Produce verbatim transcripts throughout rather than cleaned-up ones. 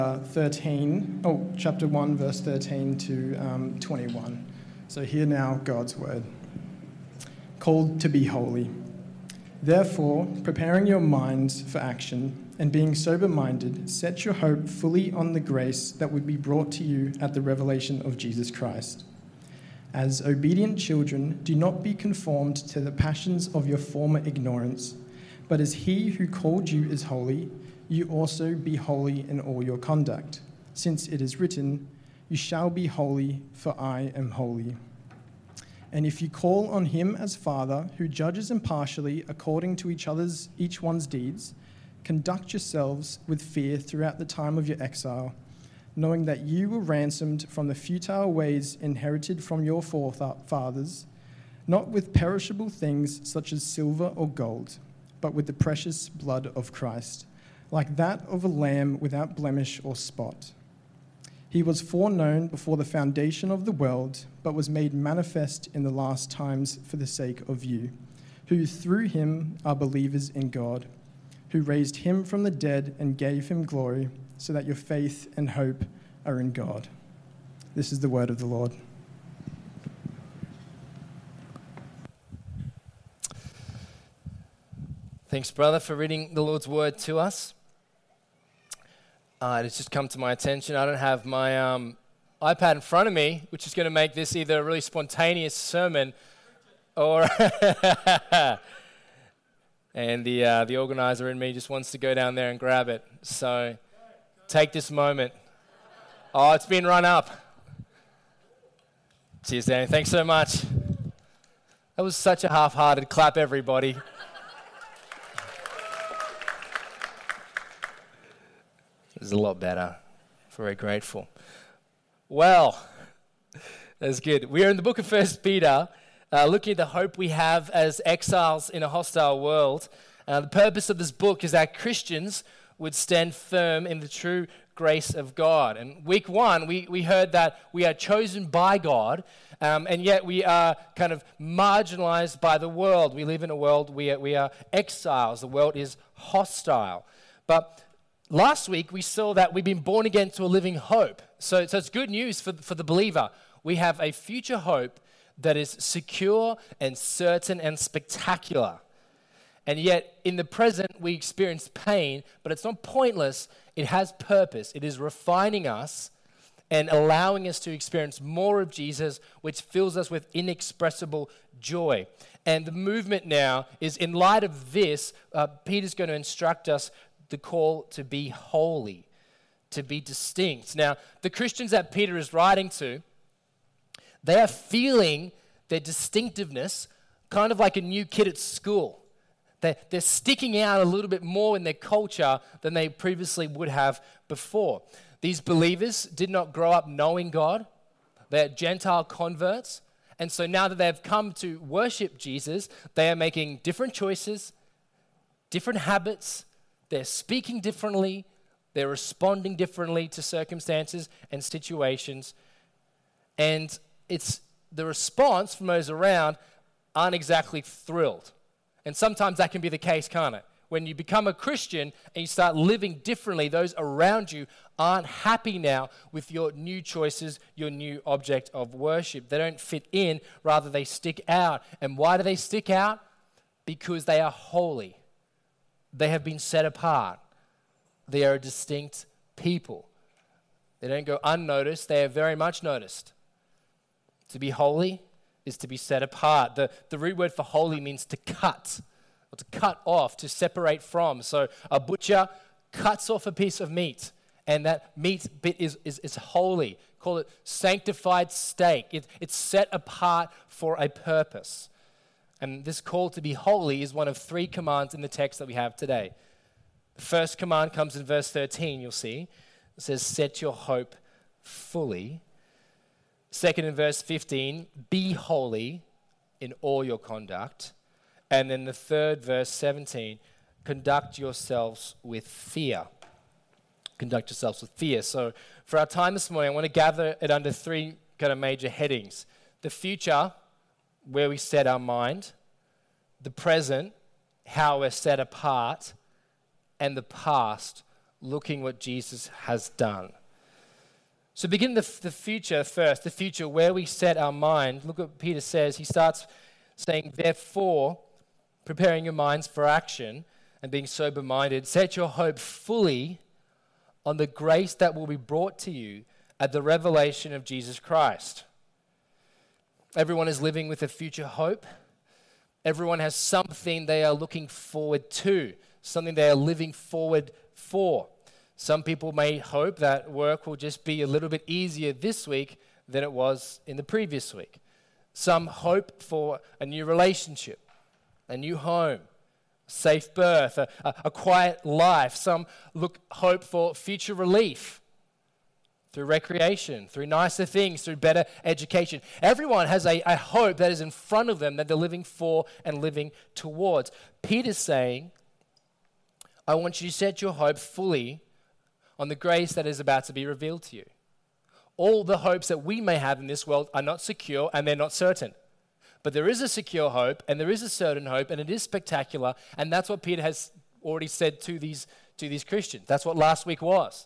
Uh, thirteen, oh, chapter one, verse thirteen to um, twenty-one. So hear now God's word. Called to be holy. Therefore, preparing your minds for action and being sober-minded, set your hope fully on the grace that would be brought to you at the revelation of Jesus Christ. As obedient children, do not be conformed to the passions of your former ignorance, but as he who called you is holy, you also be holy in all your conduct, since it is written, "You shall be holy, for I am holy." And if you call on him as Father, who judges impartially according to each other's each one's deeds, conduct yourselves with fear throughout the time of your exile, knowing that you were ransomed from the futile ways inherited from your forefathers, not with perishable things such as silver or gold, but with the precious blood of Christ, like that of a lamb without blemish or spot. He was foreknown before the foundation of the world, but was made manifest in the last times for the sake of you, who through him are believers in God, who raised him from the dead and gave him glory, so that your faith and hope are in God. This is the word of the Lord. Thanks, brother, for reading the Lord's word to us. Uh, it has just come to my attention. I don't have my um, iPad in front of me, which is going to make this either a really spontaneous sermon or... and the uh, the organizer in me just wants to go down there and grab it. So take this moment. Oh, it's been run up. Cheers, Danny. Thanks so much. That was such a half-hearted clap, everybody. This is a lot better. Very grateful. Well, that's good. We are in the book of First Peter, uh, looking at the hope we have as exiles in a hostile world. Uh, the purpose of this book is that Christians would stand firm in the true grace of God. And week one, we, we heard that we are chosen by God, um, and yet we are kind of marginalized by the world. We live in a world, we are, we are exiles. The world is hostile. But last week, we saw that we've been born again to a living hope. So, so it's good news for, for the believer. We have a future hope that is secure and certain and spectacular. And yet, in the present, we experience pain, but it's not pointless. It has purpose. It is refining us and allowing us to experience more of Jesus, which fills us with inexpressible joy. And the movement now is, in light of this, uh, Peter's going to instruct us the call to be holy, to be distinct. Now, the Christians that Peter is writing to, they are feeling their distinctiveness kind of like a new kid at school. They're, they're sticking out a little bit more in their culture than they previously would have before. These believers did not grow up knowing God. They're Gentile converts. And so now that they've come to worship Jesus, they are making different choices, different habits. They're speaking differently. They're responding differently to circumstances and situations. And it's the response from those around aren't exactly thrilled. And sometimes that can be the case, can't it? When you become a Christian and you start living differently, those around you aren't happy now with your new choices, your new object of worship. They don't fit in, rather they stick out. And why do they stick out? Because they are holy. They have been set apart. They are a distinct people. They don't go unnoticed. They are very much noticed. To be holy is to be set apart. The, the root word for holy means to cut, or to cut off, to separate from. So a butcher cuts off a piece of meat, and that meat bit is, is, is holy. Call it sanctified steak. It, it's set apart for a purpose. And this call to be holy is one of three commands in the text that we have today. The first command comes in verse thirteen, you'll see. It says, set your hope fully. Second, in verse fifteen, be holy in all your conduct. And then the third, verse seventeen, conduct yourselves with fear. Conduct yourselves with fear. So for our time this morning, I want to gather it under three kind of major headings. The future, where we set our mind. The present, how we're set apart. And the past, looking what Jesus has done. So begin the, the future first, the future where we set our mind. Look what Peter says. He starts saying, therefore, preparing your minds for action and being sober-minded, set your hope fully on the grace that will be brought to you at the revelation of Jesus Christ. Everyone is living with a future hope. Everyone has something they are looking forward to, something they are living forward for. Some people may hope that work will just be a little bit easier this week than it was in the previous week. Some hope for a new relationship, a new home, safe birth, a, a, a quiet life. Some look hope for future relief through recreation, through nicer things, through better education. Everyone has a, a hope that is in front of them that they're living for and living towards. Peter's saying, I want you to set your hope fully on the grace that is about to be revealed to you. All the hopes that we may have in this world are not secure and they're not certain. But there is a secure hope and there is a certain hope and it is spectacular, and that's what Peter has already said to these, to these Christians. That's what last week was.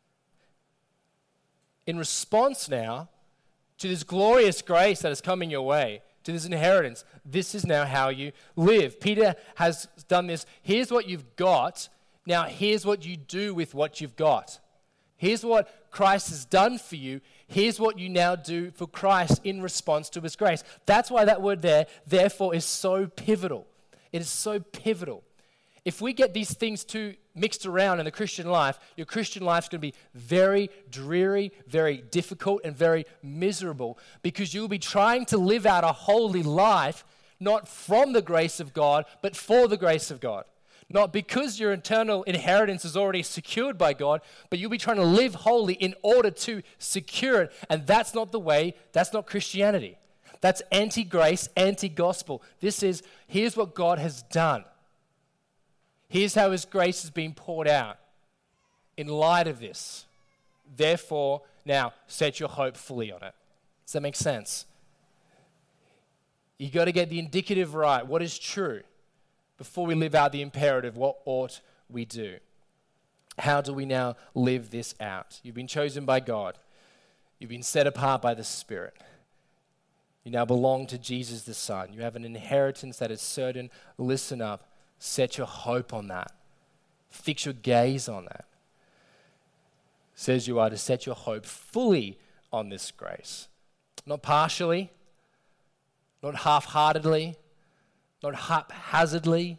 In response now to this glorious grace that is coming your way, to this inheritance, this is now how you live. Peter has done this. Here's what you've got. Now here's what you do with what you've got. Here's what Christ has done for you. Here's what you now do for Christ in response to his grace. That's why that word there, therefore, is so pivotal. It is so pivotal. If we get these things too mixed around in the Christian life, your Christian life is going to be very dreary, very difficult, and very miserable, because you'll be trying to live out a holy life, not from the grace of God, but for the grace of God. Not because your eternal inheritance is already secured by God, but you'll be trying to live holy in order to secure it. And that's not the way, that's not Christianity. That's anti-grace, anti-gospel. This is, here's what God has done. Here's how his grace is being poured out. In light of this, therefore, now set your hope fully on it. Does that make sense? You got to get the indicative right. What is true? Before we live out the imperative, what ought we do? How do we now live this out? You've been chosen by God. You've been set apart by the Spirit. You now belong to Jesus the Son. You have an inheritance that is certain. Listen up. Set your hope on that. Fix your gaze on that. It says you are to set your hope fully on this grace. Not partially, not half-heartedly, not haphazardly,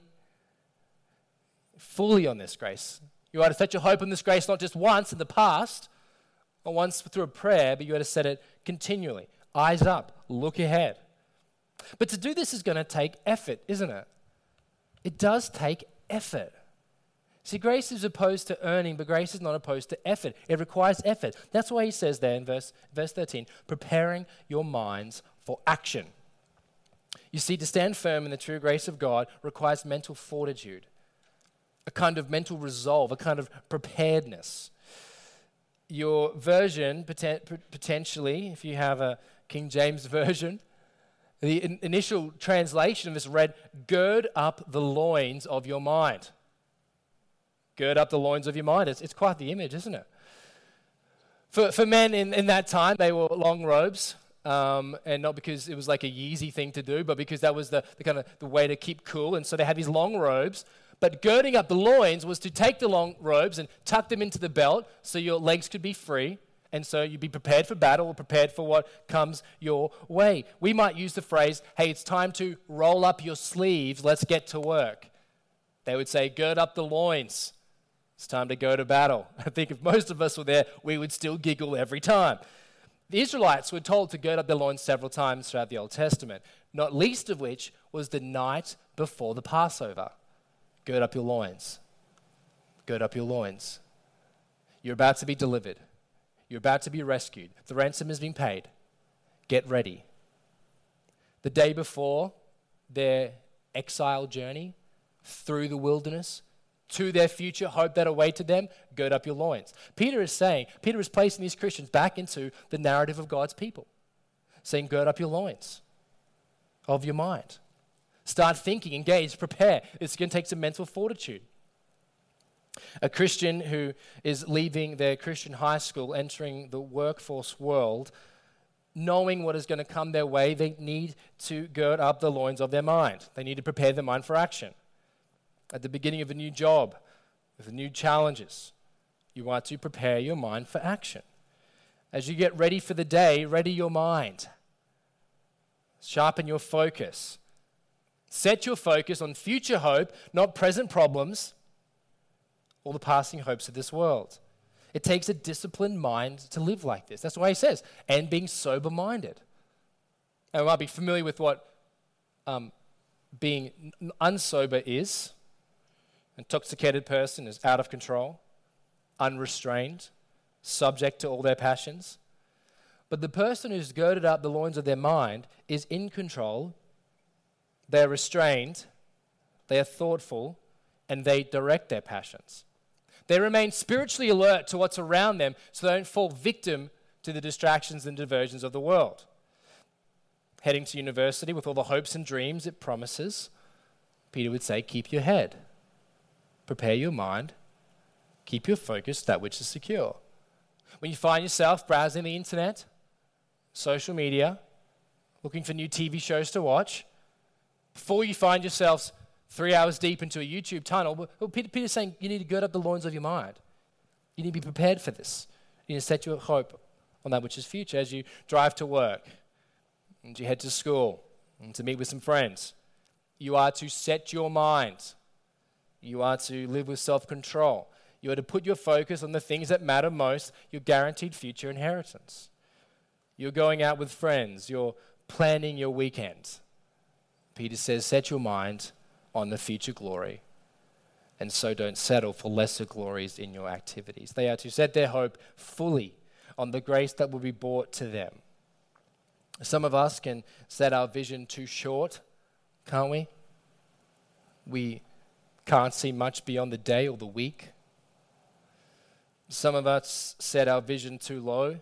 fully on this grace. You are to set your hope on this grace not just once in the past, or once through a prayer, but you are to set it continually. Eyes up, look ahead. But to do this is going to take effort, isn't it? It does take effort. See, grace is opposed to earning, but grace is not opposed to effort. It requires effort. That's why he says there in verse, verse thirteen, preparing your minds for action. You see, to stand firm in the true grace of God requires mental fortitude, a kind of mental resolve, a kind of preparedness. Your version, poten- potentially, if you have a King James version, the in- initial translation of this read, gird up the loins of your mind. Gird up the loins of your mind. It's, it's quite the image, isn't it? For, for men in, in that time, they wore long robes. Um, and not because it was like a Yeezy thing to do, but because that was the, the kind of the way to keep cool. And so they had these long robes. But girding up the loins was to take the long robes and tuck them into the belt so your legs could be free. And so you'd be prepared for battle or prepared for what comes your way. We might use the phrase, hey, it's time to roll up your sleeves, let's get to work. They would say, gird up the loins. It's time to go to battle. I think if most of us were there, we would still giggle every time. The Israelites were told to gird up their loins several times throughout the Old Testament, not least of which was the night before the Passover. Gird up your loins. Gird up your loins. You're about to be delivered. You're about to be rescued. The ransom has been paid. Get ready. The day before their exile journey through the wilderness, to their future hope that awaited them, gird up your loins. Peter is saying, Peter is placing these Christians back into the narrative of God's people, saying, gird up your loins of your mind. Start thinking, engage, prepare. It's going to take some mental fortitude. A Christian who is leaving their Christian high school, entering the workforce world, knowing what is going to come their way, they need to gird up the loins of their mind. They need to prepare their mind for action. At the beginning of a new job, with new challenges, you want to prepare your mind for action. As you get ready for the day, ready your mind. Sharpen your focus. Set your focus on future hope, not present problems or the passing hopes of this world. It takes a disciplined mind to live like this. That's why he says, and being sober-minded. Now, we might be familiar with what um, being unsober is. Intoxicated person is out of control, unrestrained, subject to all their passions. But the person who's girded up the loins of their mind is in control, they are restrained, they are thoughtful, and they direct their passions. They remain spiritually alert to what's around them so they don't fall victim to the distractions and diversions of the world. Heading to university with all the hopes and dreams it promises, Peter would say, keep your head, prepare your mind, keep your focus that which is secure. When you find yourself browsing the internet, social media, looking for new T V shows to watch, before you find yourselves three hours deep into a YouTube tunnel, well, Peter, Peter's saying you need to gird up the loins of your mind. You need to be prepared for this. You need to set your hope on that which is future as you drive to work, and you head to school, and to meet with some friends. You are to set your mind. You are to live with self-control. You are to put your focus on the things that matter most, your guaranteed future inheritance. You're going out with friends. You're planning your weekend. Peter says, set your mind on the future glory, and so don't settle for lesser glories in your activities. They are to set their hope fully on the grace that will be brought to them. Some of us can set our vision too short, can't we? We can't see much beyond the day or the week. Some of us set our vision too low.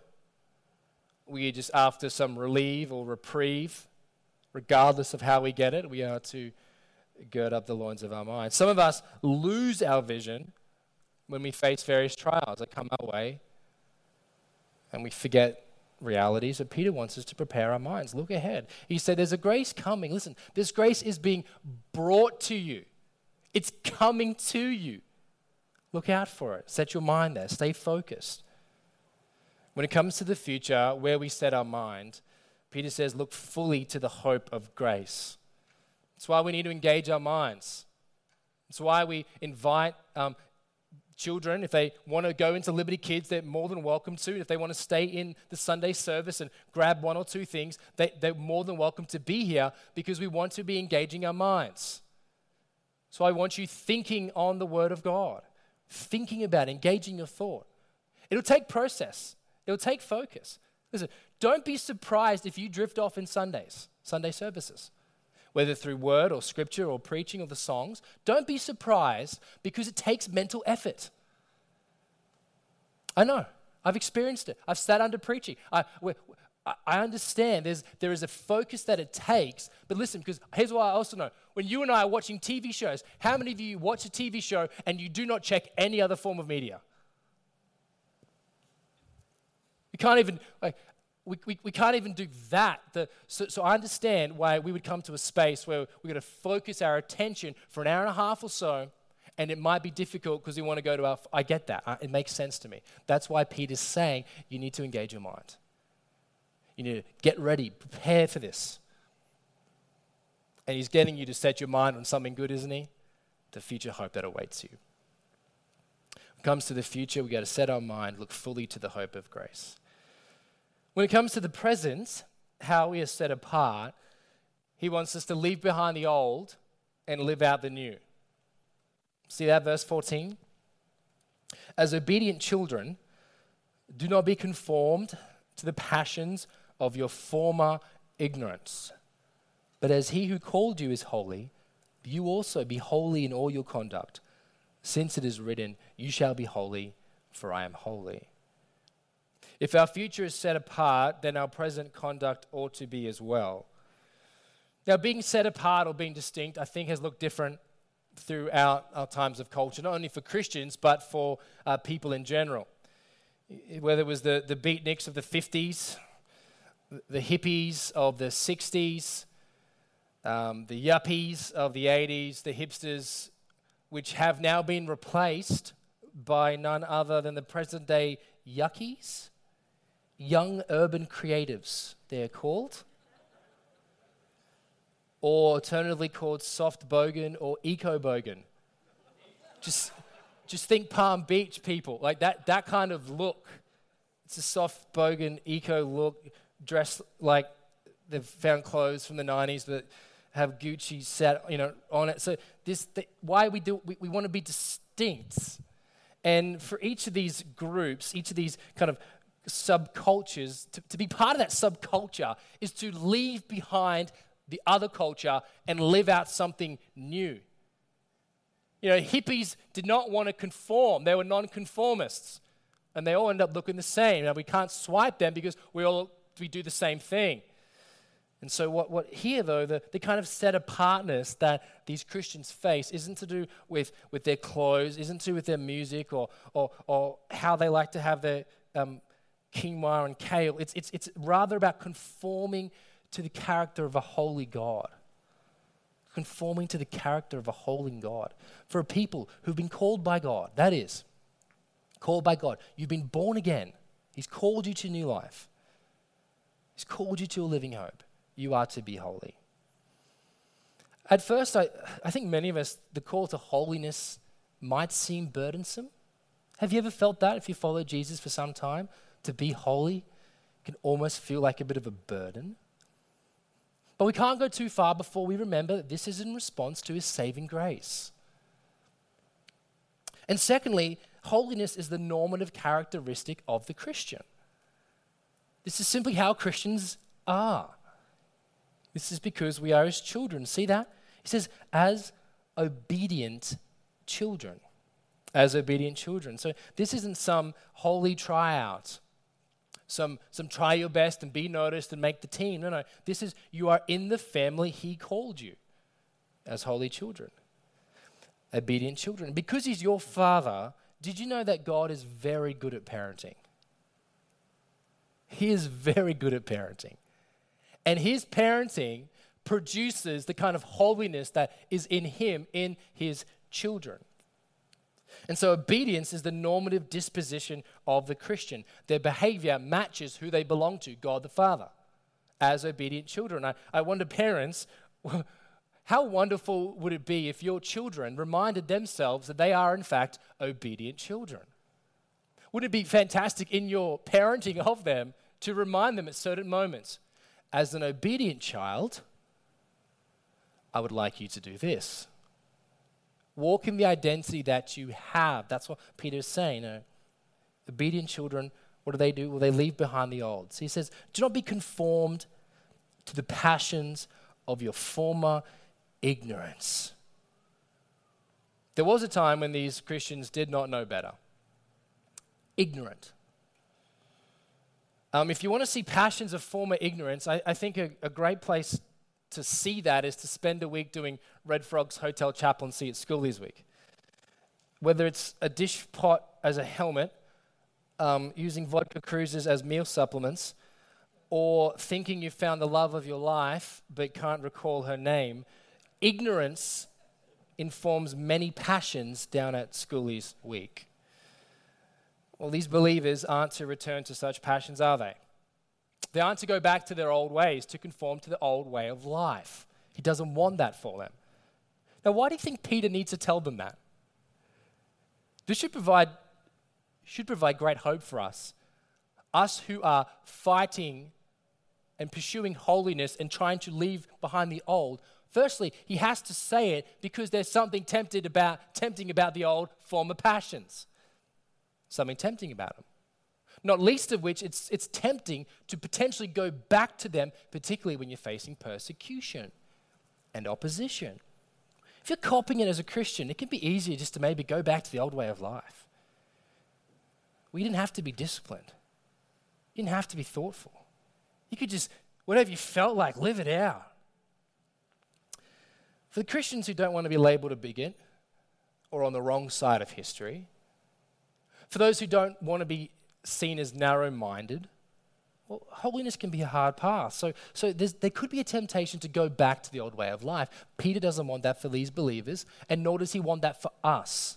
We are just after some relief or reprieve. Regardless of how we get it, we are to gird up the loins of our minds. Some of us lose our vision when we face various trials that come our way, and we forget realities. So Peter wants us to prepare our minds. Look ahead. He said there's a grace coming. Listen, this grace is being brought to you. It's coming to you. Look out for it. Set your mind there. Stay focused. When it comes to the future, where we set our mind, Peter says, look fully to the hope of grace. That's why we need to engage our minds. That's why we invite um, children, if they want to go into Liberty Kids, they're more than welcome to. If they want to stay in the Sunday service and grab one or two things, they, they're more than welcome to be here because we want to be engaging our minds. So I want you thinking on the Word of God, thinking about, engaging your thought. It'll take process. It'll take focus. Listen, don't be surprised if you drift off in Sundays, Sunday services, whether through word or scripture or preaching or the songs. Don't be surprised because it takes mental effort. I know. I've experienced it. I've sat under preaching. I, I understand there's, there is a focus that it takes. But listen, because here's what I also know. When you and I are watching T V shows, how many of you watch a T V show and you do not check any other form of media? You can't even... like. We, we, we can't even do that. The, so, so I understand why we would come to a space where we're going to focus our attention for an hour and a half or so, and it might be difficult because we want to go to our... I get that. Uh, it makes sense to me. That's why Peter's saying you need to engage your mind. You need to get ready, prepare for this. And he's getting you to set your mind on something good, isn't he? The future hope that awaits you. When it comes to the future, we've got to set our mind, look fully to the hope of grace. When it comes to the present, how we are set apart, he wants us to leave behind the old and live out the new. See that, verse fourteen? As obedient children, do not be conformed to the passions of your former ignorance. But as he who called you is holy, you also be holy in all your conduct, since it is written, you shall be holy, for I am holy. If our future is set apart, then our present conduct ought to be as well. Now, being set apart or being distinct, I think, has looked different throughout our times of culture, not only for Christians, but for uh, people in general. Whether it was the, the beatniks of the fifties, the hippies of the sixties, um, the yuppies of the eighties, the hipsters, which have now been replaced by none other than the present-day yuckies, young urban creatives, they're called, or alternatively called soft bogan or eco bogan. Just, just think Palm Beach people, like that, that kind of look. It's a soft bogan eco look, dressed like they've found clothes from the nineties that have Gucci set, you know, on it. So this, the, why we do, we, we want to be distinct. And for each of these groups, each of these kind of subcultures, to, to be part of that subculture is to leave behind the other culture and live out something new. You know, hippies did not want to conform. They were non-conformists. And they all end up looking the same. Now, we can't swipe them because we all we do the same thing. And so what, what here, though, the, the kind of set apartness that these Christians face isn't to do with, with their clothes, isn't to do with their music or, or, or how they like to have their um, quinoa and kale. It's, it's, it's rather about conforming to the character of a holy God. Conforming to the character of a holy God. For a people who've been called by God, that is, called by God. You've been born again. He's called you to new life. He's called you to a living hope. You are to be holy. At first, I, I think many of us, the call to holiness might seem burdensome. Have you ever felt that if you follow Jesus for some time? To be holy can almost feel like a bit of a burden. But we can't go too far before we remember that this is in response to his saving grace. And secondly, holiness is the normative characteristic of the Christian. This is simply how Christians are. This is because we are his children. See that? He says, as obedient children. As obedient children. So this isn't some holy tryout. Some, some try your best and be noticed and make the team. No, no. This is, you are in the family he called you as holy children. Obedient children. Because he's your father, did you know that God is very good at parenting? He is very good at parenting. And his parenting produces the kind of holiness that is in him, in his children. And so obedience is the normative disposition of the Christian. Their behavior matches who they belong to, God the Father, as obedient children. I, I wonder, parents, how wonderful would it be if your children reminded themselves that they are, in fact, obedient children? Wouldn't it be fantastic in your parenting of them to remind them at certain moments, as an obedient child, I would like you to do this. Walk in the identity that you have. That's what Peter is saying. You know, obedient children, what do they do? Well, they leave behind the old. So he says, do not be conformed to the passions of your former ignorance. There was a time when these Christians did not know better. Ignorant. Um, if you want to see passions of former ignorance, I, I think a, a great place to see that is to spend a week doing Red Frog's Hotel Chaplaincy at school this week. Whether it's a dish pot as a helmet, um, using vodka cruises as meal supplements, or thinking you've found the love of your life but can't recall her name, ignorance informs many passions down at Schoolies Week. Well, these believers aren't to return to such passions, are they? They aren't to go back to their old ways, to conform to the old way of life. He doesn't want that for them. Now, why do you think Peter needs to tell them that? This should provide, should provide great hope for us. Us who are fighting and pursuing holiness and trying to leave behind the old. Firstly, he has to say it because there's something tempted about, tempting about the old former passions. Something tempting about them. Not least of which, it's, it's tempting to potentially go back to them, particularly when you're facing persecution and opposition. If you're copying it as a Christian, it can be easier just to maybe go back to the old way of life. We didn't have to be disciplined. You didn't have to be thoughtful. You could just, whatever you felt like, live it out. For the Christians who don't want to be labeled a bigot or on the wrong side of history, for those who don't want to be seen as narrow-minded, well, holiness can be a hard path. So, so there could be a temptation to go back to the old way of life. Peter doesn't want that for these believers, and nor does he want that for us.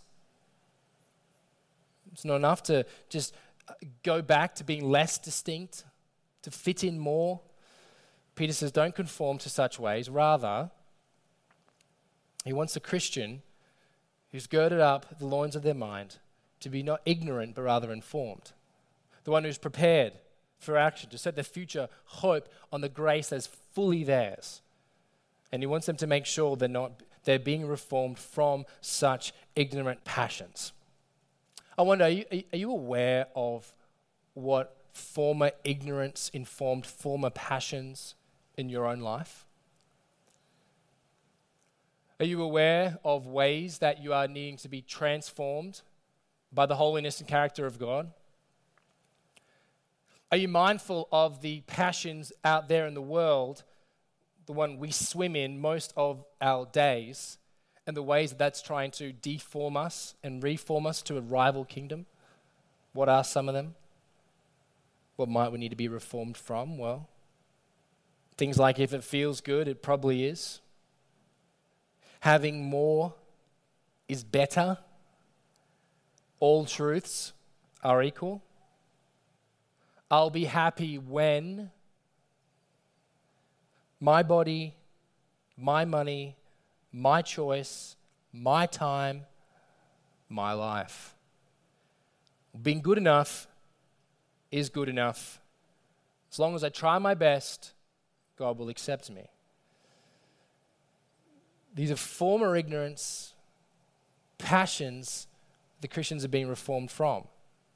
It's not enough to just go back to being less distinct, to fit in more. Peter says, don't conform to such ways. Rather, he wants a Christian who's girded up the loins of their mind to be not ignorant, but rather informed. The one who's prepared for action, to set their future hope on the grace that's fully theirs. And he wants them to make sure they're not they're being reformed from such ignorant passions. I wonder, are you, are you aware of what former ignorance informed former passions in your own life? Are you aware of ways that you are needing to be transformed by the holiness and character of God? Are you mindful of the passions out there in the world, the one we swim in most of our days, and the ways that that's trying to deform us and reform us to a rival kingdom? What are some of them? What might we need to be reformed from? Well, things like if it feels good, it probably is. Having more is better. All truths are equal. I'll be happy when my body, my money, my choice, my time, my life. Being good enough is good enough. As long as I try my best, God will accept me. These are former ignorance, passions the Christians are being reformed from.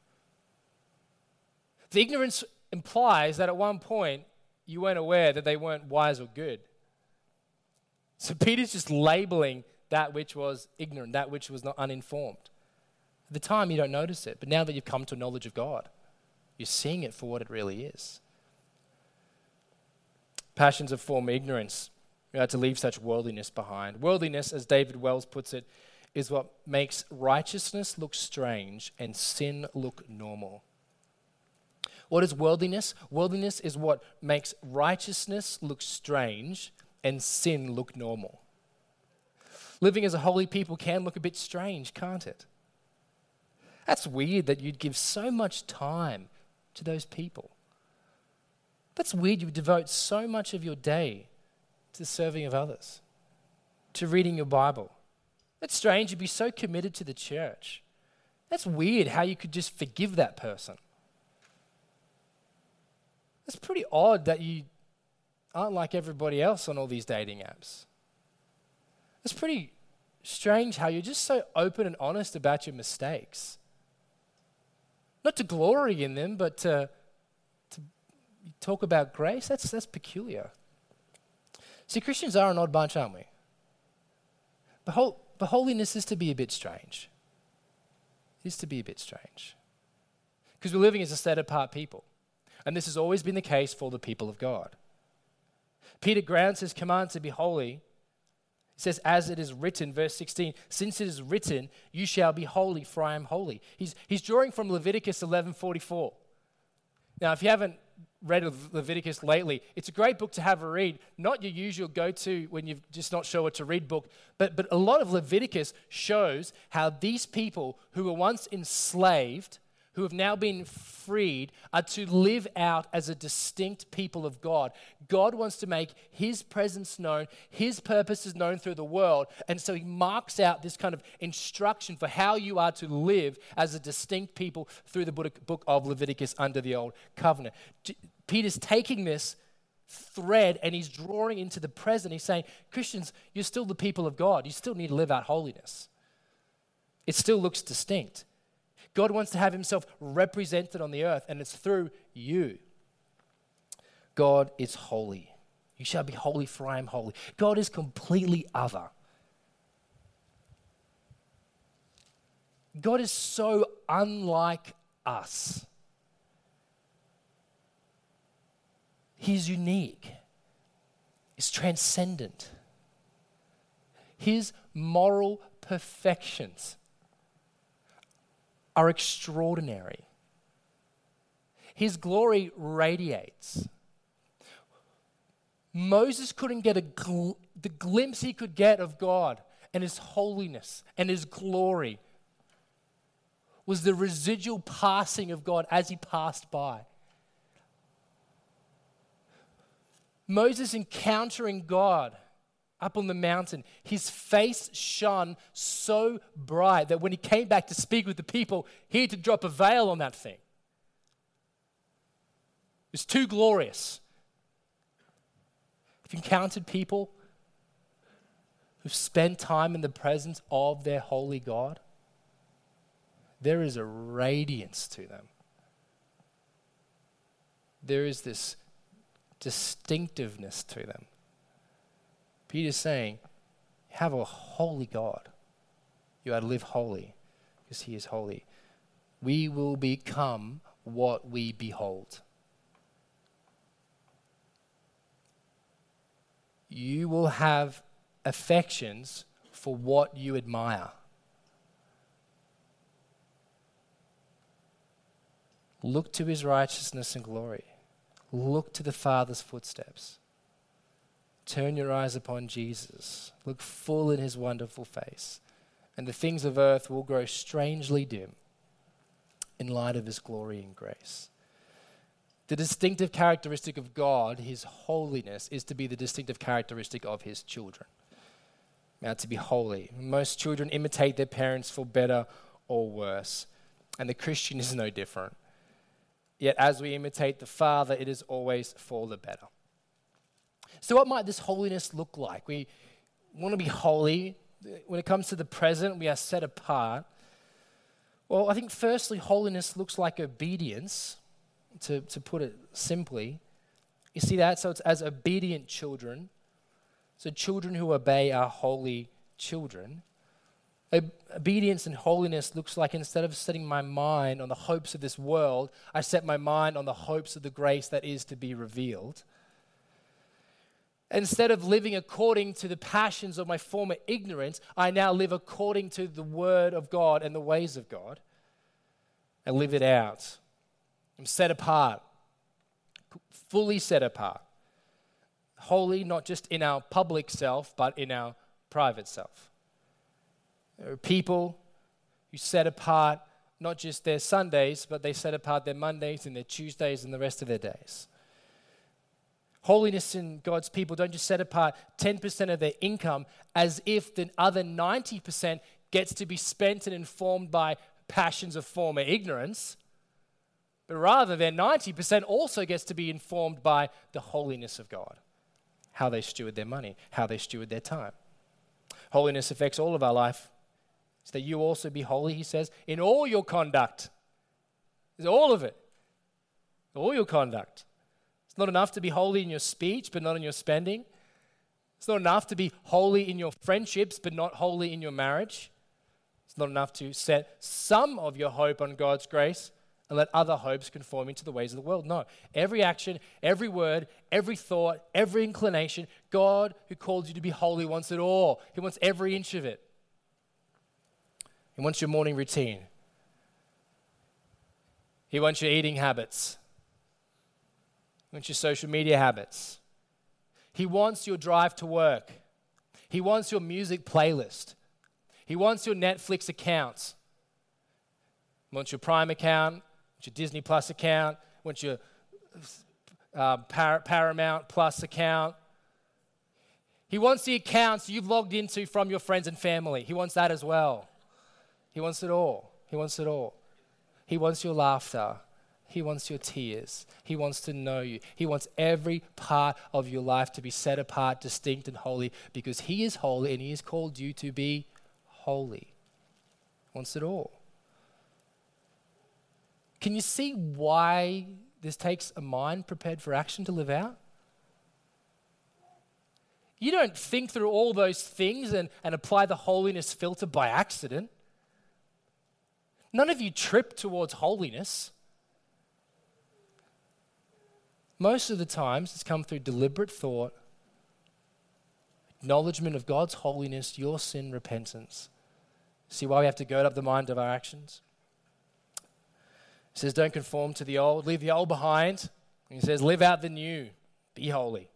The ignorance implies that at one point you weren't aware that they weren't wise or good. So Peter's just labeling that which was ignorant, that which was not uninformed. At the time you don't notice it, but now that you've come to a knowledge of God, you're seeing it for what it really is. Passions of former ignorance. We are to leave such worldliness behind. Worldliness, as David Wells puts it, is what makes righteousness look strange and sin look normal. What is worldliness? Worldliness is what makes righteousness look strange and sin look normal. Living as a holy people can look a bit strange, can't it? That's weird that you'd give so much time to those people. That's weird you would devote so much of your day to the serving of others, to reading your Bible. That's strange you'd be so committed to the church. That's weird how you could just forgive that person. It's pretty odd that you aren't like everybody else on all these dating apps. It's pretty strange how you're just so open and honest about your mistakes. Not to glory in them, but to, to talk about grace. That's, that's peculiar. See, Christians are an odd bunch, aren't we? But, hol- but holiness is to be a bit strange. It is to be a bit strange. Because we're living as a set-apart people. And this has always been the case for the people of God. Peter grounds his command to be holy. He says, as it is written, verse sixteen, since it is written, you shall be holy, for I am holy. He's, he's drawing from Leviticus eleven forty-four. Now, if you haven't read Leviticus lately, it's a great book to have a read. Not your usual go-to when you're just not sure what to read book, but, but a lot of Leviticus shows how these people who were once enslaved, who have now been freed, are to live out as a distinct people of God. God wants to make his presence known, his purposes known through the world, and so he marks out this kind of instruction for how you are to live as a distinct people through the book of Leviticus under the old covenant. Peter's taking this thread and he's drawing into the present. He's saying, Christians, you're still the people of God. You still need to live out holiness. It still looks distinct. God wants to have himself represented on the earth, and it's through you. God is holy. You shall be holy, for I am holy. God is completely other. God is so unlike us. He's unique. He's transcendent. His moral perfections are extraordinary. His glory radiates. Moses couldn't get a gl- the glimpse he could get of God and His holiness and His glory was the residual passing of God as He passed by. Moses encountering God up on the mountain, his face shone so bright that when he came back to speak with the people, he had to drop a veil on that thing. It was too glorious. I've encountered people who've spent time in the presence of their holy God. There is a radiance to them. There is this distinctiveness to them. Peter's saying, have a holy God. You ought to live holy because He is holy. We will become what we behold. You will have affections for what you admire. Look to His righteousness and glory. Look to the Father's footsteps. Turn your eyes upon Jesus. Look full in His wonderful face. And the things of earth will grow strangely dim in light of His glory and grace. The distinctive characteristic of God, His holiness, is to be the distinctive characteristic of His children. Now, to be holy. Most children imitate their parents for better or worse. And the Christian is no different. Yet as we imitate the Father, it is always for the better. So what might this holiness look like? We want to be holy. When it comes to the present, we are set apart. Well, I think firstly, holiness looks like obedience, to, to put it simply. You see that? So it's as obedient children. So children who obey are holy children. Obedience and holiness looks like instead of setting my mind on the hopes of this world, I set my mind on the hopes of the grace that is to be revealed. Instead of living according to the passions of my former ignorance, I now live according to the word of God and the ways of God. I live it out. I'm set apart, fully set apart. Holy, not just in our public self, but in our private self. There are people who set apart not just their Sundays, but they set apart their Mondays and their Tuesdays and the rest of their days. Holiness in God's people don't just set apart ten percent of their income as if the other ninety percent gets to be spent and informed by passions of former ignorance, but rather their ninety percent also gets to be informed by the holiness of God, how they steward their money, how they steward their time. Holiness affects all of our life. So that you also be holy, he says, in all your conduct. It's all of it. All your conduct. It's not enough to be holy in your speech, but not in your spending. It's not enough to be holy in your friendships, but not holy in your marriage. It's not enough to set some of your hope on God's grace and let other hopes conform into the ways of the world. No. Every action, every word, every thought, every inclination, God who called you to be holy wants it all. He wants every inch of it. He wants your morning routine. He wants your eating habits. He wants your social media habits. He wants your drive to work. He wants your music playlist. He wants your Netflix accounts. He wants your Prime account, wants your Disney Plus account, wants your uh, Par- Paramount Plus account. He wants the accounts you've logged into from your friends and family. He wants that as well. He wants it all. He wants it all. He wants your laughter. He wants your tears. He wants to know you. He wants every part of your life to be set apart, distinct, and holy because He is holy and He has called you to be holy. He wants it all. Can you see why this takes a mind prepared for action to live out? You don't think through all those things and, and apply the holiness filter by accident. None of you trip towards holiness. Most of the times it's come through deliberate thought, Acknowledgement of God's holiness, your sin, repentance. See why we have to gird up the mind of our actions? He says, don't conform to the old, leave the old behind. And he says, live out the new, be holy.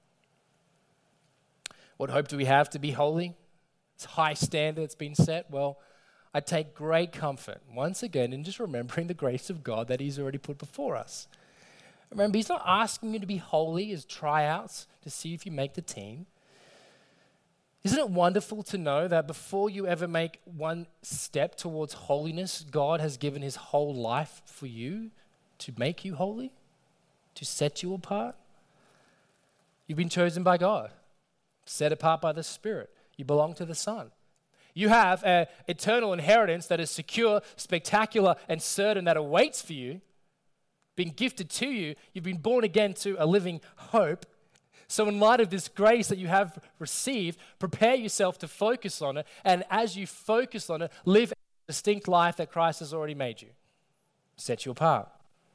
What hope do we have to be holy? It's a high standard that's been set. Well, I take great comfort, once again, in just remembering the grace of God that he's already put before us. Remember, he's not asking you to be holy as tryouts to see if you make the team. Isn't it wonderful to know that before you ever make one step towards holiness, God has given his whole life for you to make you holy, to set you apart? You've been chosen by God, set apart by the Spirit. You belong to the Son. You have an eternal inheritance that is secure, spectacular, and certain that awaits for you, been gifted to you. You've been born again to a living hope. So in light of this grace that you have received, prepare yourself to focus on it. And as you focus on it, live a distinct life that Christ has already made you. Set you apart.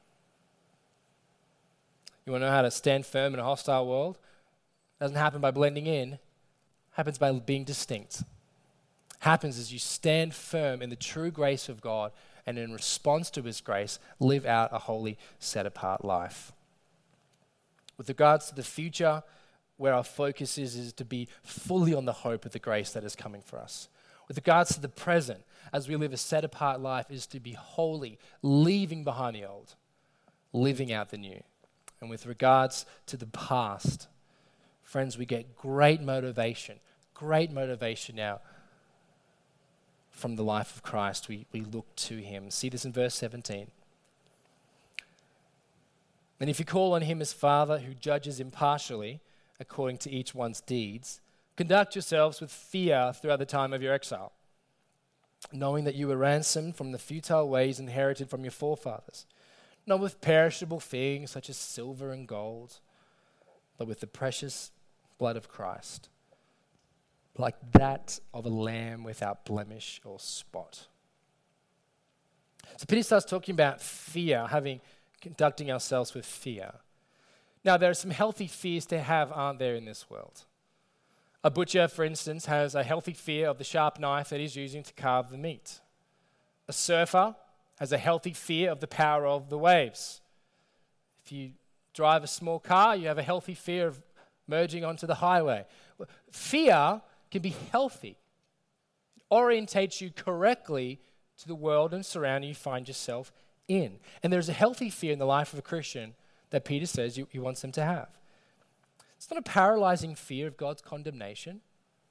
You want to know how to stand firm in a hostile world? It doesn't happen by blending in. It happens by being distinct. Happens as you stand firm in the true grace of God and in response to his grace, live out a holy, set-apart life. With regards to the future, where our focus is, is to be fully on the hope of the grace that is coming for us. With regards to the present, as we live a set-apart life, is to be holy, leaving behind the old, living out the new. And with regards to the past, friends, we get great motivation, great motivation now from the life of Christ. We, we look to him. See this in verse seventeen. And if you call on him as Father who judges impartially according to each one's deeds, conduct yourselves with fear throughout the time of your exile, knowing that you were ransomed from the futile ways inherited from your forefathers, not with perishable things such as silver and gold, but with the precious blood of Christ, like that of a lamb without blemish or spot. So Peter starts talking about fear, having conducting ourselves with fear. Now, there are some healthy fears to have, aren't there, in this world? A butcher, for instance, has a healthy fear of the sharp knife that he's using to carve the meat. A surfer has a healthy fear of the power of the waves. If you drive a small car, you have a healthy fear of merging onto the highway. Fear can be healthy. It orientates you correctly to the world and surrounding you find yourself in. And there's a healthy fear in the life of a Christian that Peter says he wants them to have. It's not a paralyzing fear of God's condemnation.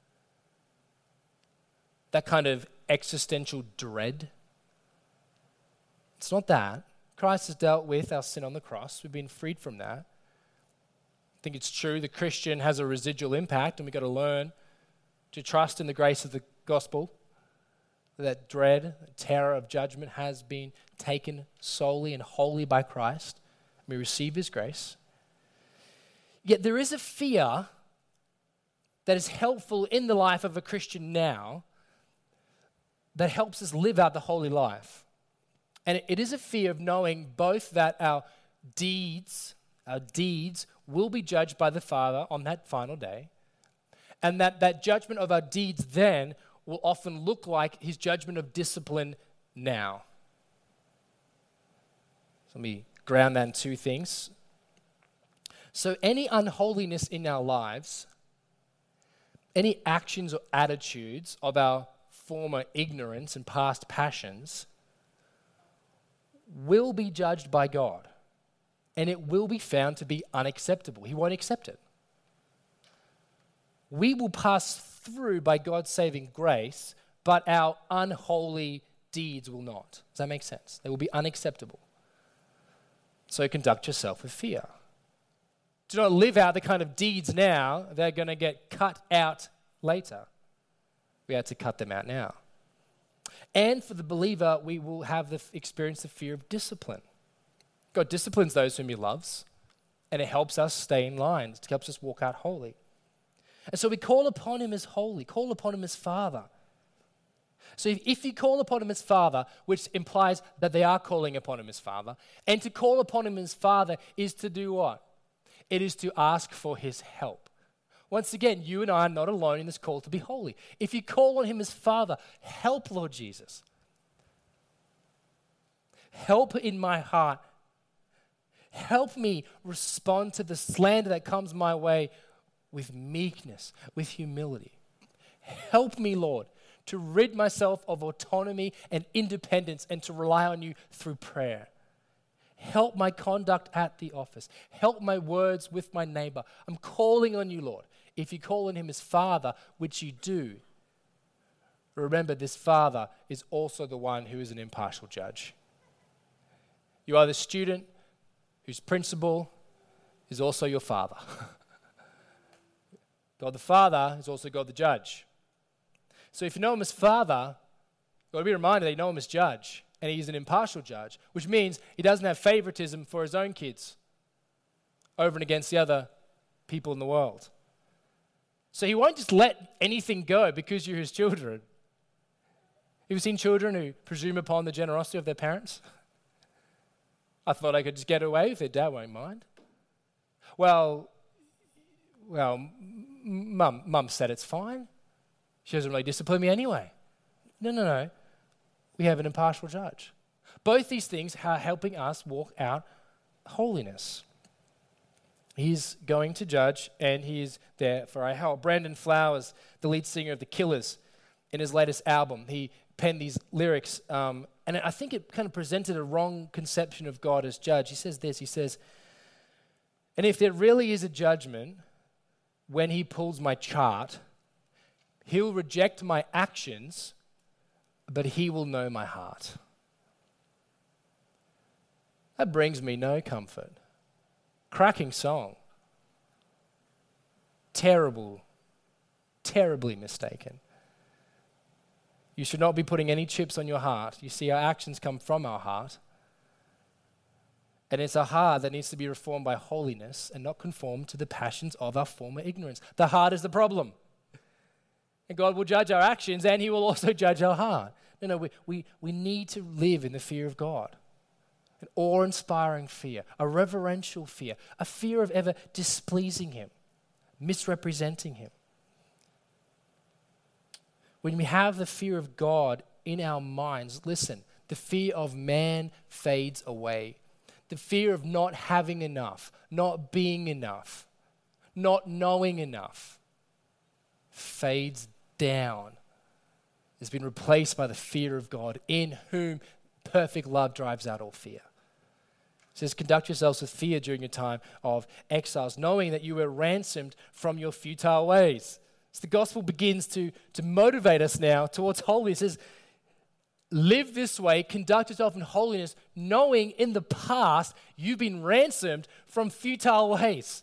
That kind of existential dread. It's not that. Christ has dealt with our sin on the cross. We've been freed from that. I think it's true the Christian has a residual impact, and we've got to learn to trust in the grace of the gospel. That dread, terror of judgment has been taken solely and wholly by Christ. We receive his grace. Yet there is a fear that is helpful in the life of a Christian now that helps us live out the holy life. And it is a fear of knowing both that our deeds, our deeds will be judged by the Father on that final day, and that that judgment of our deeds then will often look like his judgment of discipline now. So let me ground that in two things. So any unholiness in our lives, any actions or attitudes of our former ignorance and past passions will be judged by God, and it will be found to be unacceptable. He won't accept it. We will pass through by God's saving grace, but our unholy deeds will not. Does that make sense? They will be unacceptable. So conduct yourself with fear. Do not live out the kind of deeds now that are going to get cut out later. We have to cut them out now. And for the believer, we will have the f- experience the fear of discipline. God disciplines those whom he loves, and it helps us stay in line. It helps us walk out holy. And so we call upon him as holy, call upon him as Father. So if, if you call upon him as Father, which implies that they are calling upon him as Father, and to call upon him as Father is to do what? It is to ask for his help. Once again, you and I are not alone in this call to be holy. If you call on him as Father, help, Lord Jesus. Help in my heart. Help me respond to the slander that comes my way with meekness, with humility. Help me, Lord, to rid myself of autonomy and independence and to rely on you through prayer. Help my conduct at the office. Help my words with my neighbor. I'm calling on you, Lord. If you call on him as Father, which you do, remember this Father is also the one who is an impartial judge. You are the student whose principal is also your Father. God the Father is also God the judge. So if you know him as Father, you've got to be reminded that you know him as judge, and he's an impartial judge, which means he doesn't have favoritism for his own kids over and against the other people in the world. So he won't just let anything go because you're his children. Have you seen children who presume upon the generosity of their parents? I thought I could just get away with it. Dad won't mind. Well, well, mum, mum said it's fine. She doesn't really discipline me anyway. No, no, no. We have an impartial judge. Both these things are helping us walk out holiness. He's going to judge, and he's there for our help. Brandon Flowers, the lead singer of The Killers, in his latest album, he penned these lyrics, um, and I think it kind of presented a wrong conception of God as judge. He says this, he says, "And if there really is a judgment when he pulls my chart, he'll reject my actions, but he will know my heart." That brings me no comfort. Cracking song. Terrible, terribly mistaken. You should not be putting any chips on your heart. You see, our actions come from our heart. And it's a heart that needs to be reformed by holiness and not conform to the passions of our former ignorance. The heart is the problem. And God will judge our actions, and he will also judge our heart. No, no, we, we, we need to live in the fear of God. An awe-inspiring fear, a reverential fear, a fear of ever displeasing him, misrepresenting him. When we have the fear of God in our minds, listen, the fear of man fades away. The fear of not having enough, not being enough, not knowing enough fades down. It's been replaced by the fear of God, in whom perfect love drives out all fear. It says, conduct yourselves with fear during your time of exiles, knowing that you were ransomed from your futile ways. So the gospel begins to, to motivate us now towards holiness. It says, live this way, conduct yourself in holiness, knowing in the past you've been ransomed from futile ways.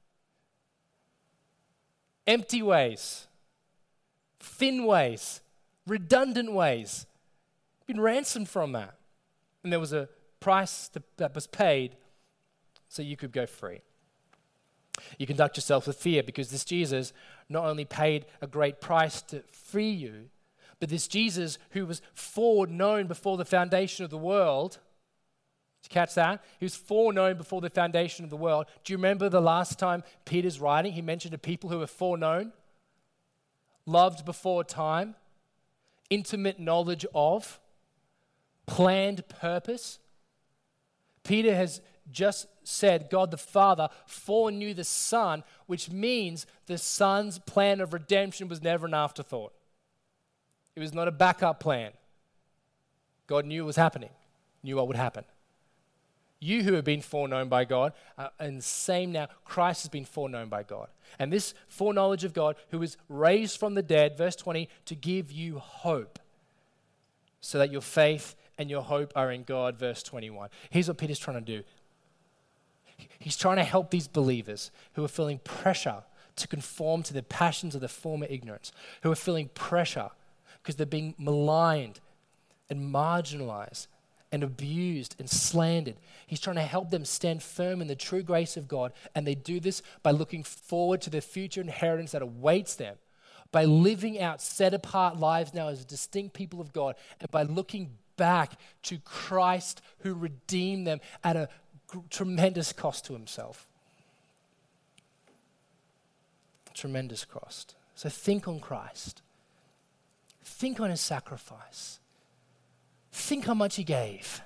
Empty ways, thin ways, redundant ways. You've been ransomed from that. And there was a price that was paid so you could go free. You conduct yourself with fear because this Jesus not only paid a great price to free you, but this Jesus who was foreknown before the foundation of the world. Did you catch that? He was foreknown before the foundation of the world. Do you remember the last time Peter's writing, he mentioned a people who were foreknown, loved before time, intimate knowledge of, planned purpose? Peter has just said God the Father foreknew the Son, which means the Son's plan of redemption was never an afterthought. It was not a backup plan. God knew it was happening, knew what would happen. You who have been foreknown by God, uh, and same now, Christ has been foreknown by God. And this foreknowledge of God, who was raised from the dead, verse twenty, to give you hope, so that your faith and your hope are in God, verse twenty-one. Here's what Peter's trying to do. He's trying to help these believers who are feeling pressure to conform to the passions of the former ignorance, who are feeling pressure because they're being maligned and marginalized and abused and slandered. He's trying to help them stand firm in the true grace of God, and they do this by looking forward to the future inheritance that awaits them, by living out set-apart lives now as distinct people of God, and by looking back to Christ who redeemed them at a g- tremendous cost to himself. tremendous cost. So think on Christ. Think on his sacrifice. Think how much he gave.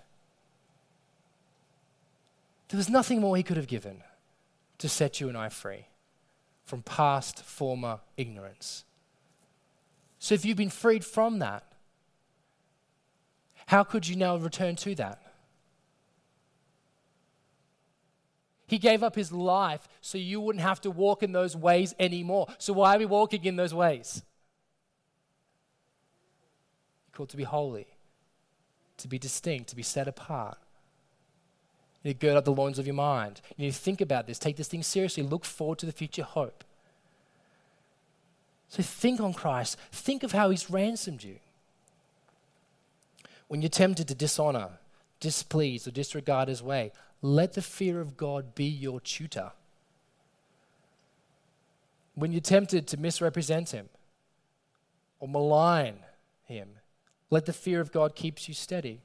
There was nothing more he could have given to set you and I free from past, former ignorance. So if you've been freed from that, how could you now return to that? He gave up his life so you wouldn't have to walk in those ways anymore. So why are we walking in those ways? You're called to be holy, to be distinct, to be set apart. You need to gird up the loins of your mind. You need to think about this. Take this thing seriously. Look forward to the future hope. So think on Christ. Think of how he's ransomed you. When you're tempted to dishonor, displease, or disregard his way, let the fear of God be your tutor. When you're tempted to misrepresent him or malign him, let the fear of God keep you steady.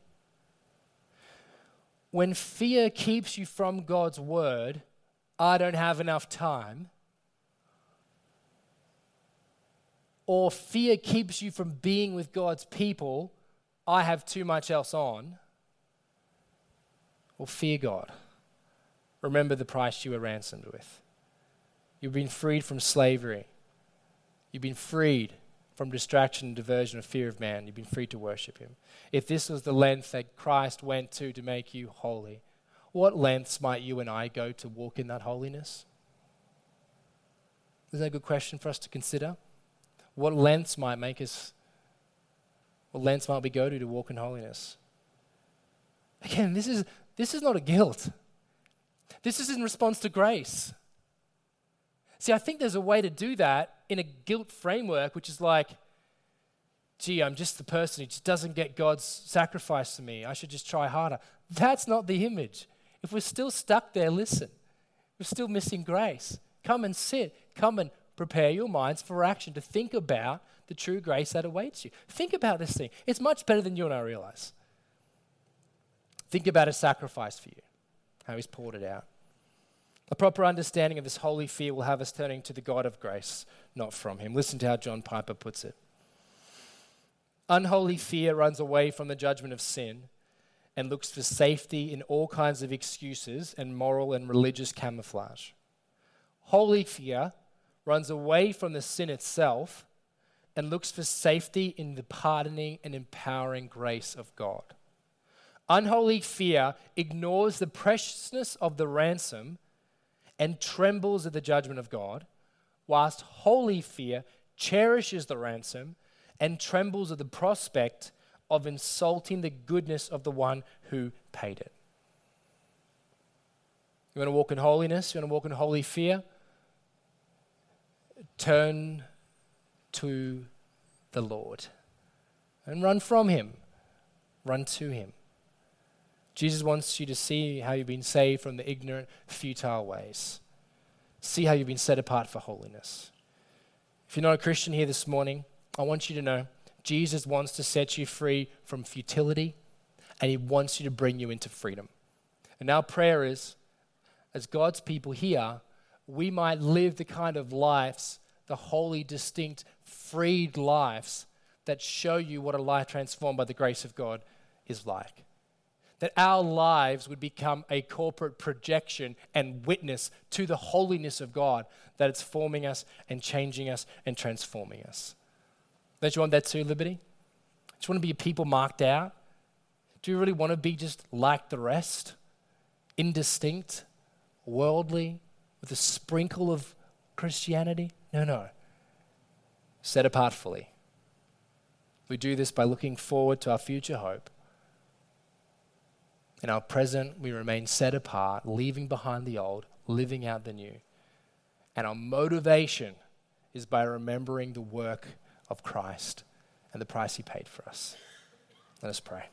When fear keeps you from God's word, I don't have enough time, or fear keeps you from being with God's people, I have too much else on, or fear God. Remember the price you were ransomed with. You've been freed from slavery. You've been freed from distraction and diversion of fear of man. You've been free to worship him. If this was the length that Christ went to to make you holy, what lengths might you and I go to walk in that holiness? Isn't that a good question for us to consider? What lengths might make us, what lengths might we go to to walk in holiness? Again, this is this is not a guilt. This is in response to grace. See, I think there's a way to do that in a guilt framework, which is like, gee, I'm just the person who just doesn't get God's sacrifice to me. I should just try harder. That's not the image. If we're still stuck there, listen. We're still missing grace. Come and sit. Come and prepare your minds for action to think about the true grace that awaits you. Think about this thing. It's much better than you and I realize. Think about his sacrifice for you, how he's poured it out. A proper understanding of this holy fear will have us turning to the God of grace, not from him. Listen to how John Piper puts it. Unholy fear runs away from the judgment of sin and looks for safety in all kinds of excuses and moral and religious camouflage. Holy fear runs away from the sin itself and looks for safety in the pardoning and empowering grace of God. Unholy fear ignores the preciousness of the ransom and trembles at the judgment of God, whilst holy fear cherishes the ransom and trembles at the prospect of insulting the goodness of the one who paid it. You want to walk in holiness? You want to walk in holy fear? Turn to the Lord and run from him. Run to him. Jesus wants you to see how you've been saved from the ignorant, futile ways. See how you've been set apart for holiness. If you're not a Christian here this morning, I want you to know Jesus wants to set you free from futility, and he wants you to bring you into freedom. And our prayer is, as God's people here, we might live the kind of lives, the holy, distinct, freed lives that show you what a life transformed by the grace of God is like. That our lives would become a corporate projection and witness to the holiness of God, that it's forming us and changing us and transforming us. Don't you want that too, Liberty? Do you want to be a people marked out? Do you really want to be just like the rest? Indistinct, worldly, with a sprinkle of Christianity? No, no. Set apart fully. We do this by looking forward to our future hope. In our present, we remain set apart, leaving behind the old, living out the new. And our motivation is by remembering the work of Christ and the price he paid for us. Let us pray.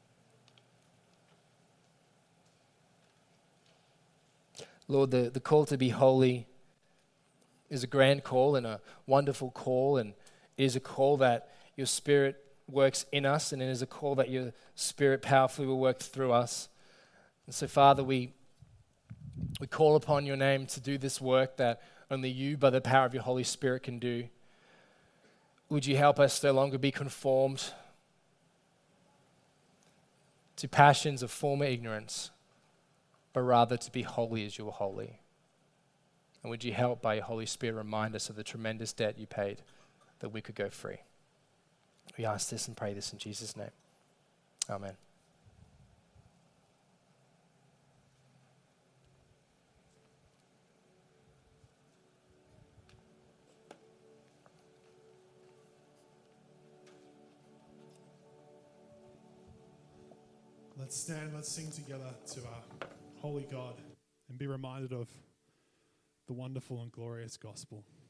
Lord, the, the call to be holy is a grand call and a wonderful call, and it is a call that your Spirit works in us, and it is a call that your Spirit powerfully will work through us. And so, Father, we we call upon your name to do this work that only you by the power of your Holy Spirit can do. Would you help us no longer be conformed to passions of former ignorance, but rather to be holy as you were holy? And would you help by your Holy Spirit remind us of the tremendous debt you paid that we could go free? We ask this and pray this in Jesus' name. Amen. Let's stand, let's sing together to our holy God and be reminded of the wonderful and glorious gospel.